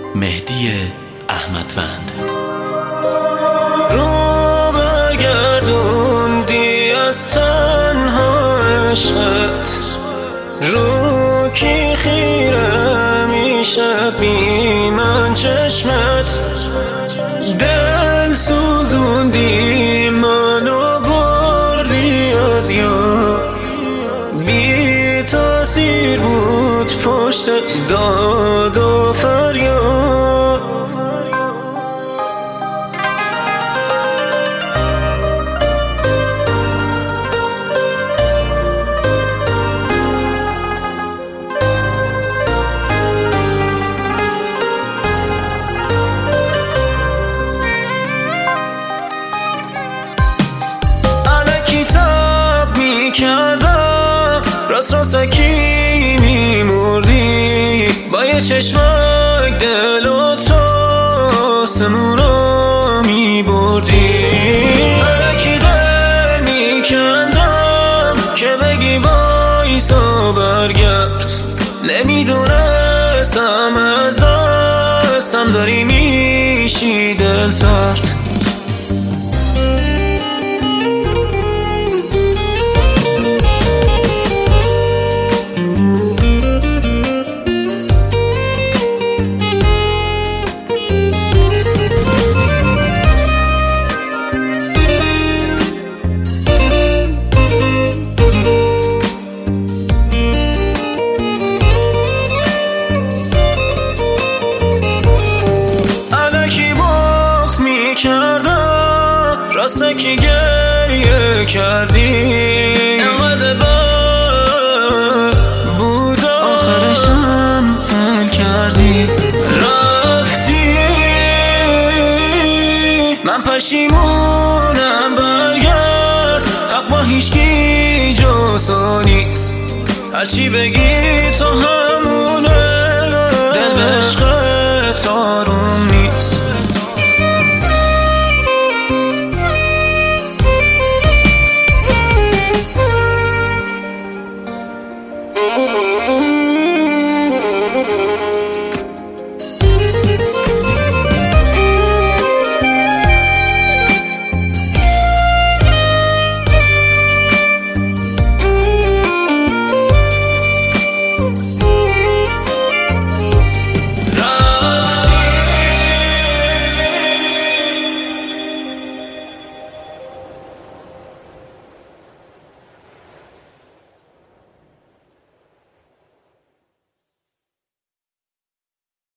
مهدی احمدوند. رو برگردوندی از تنها عشقت، رو کی خیره میشه بی من چشمت، دل سوزوندی منو بردی از یاد، بی تاثیر بود پشتت داد و فریاد. کردم راست راستکی میمردی، با یه چشمک دل و تو آسمون رو میبردی. الکی دل میکندم که بگی وایسا برگرد، نمیدونستم از دستم داری میشی دل سرد. راسته که گریه کردی، انقدر بد بود آخرشم فل کردی، رفتی من پشیمونم برگرد، حق با هیچکی جزو نیست، هرچی بگی تو همونه، دل به عشقت آروم نیست. Thank you.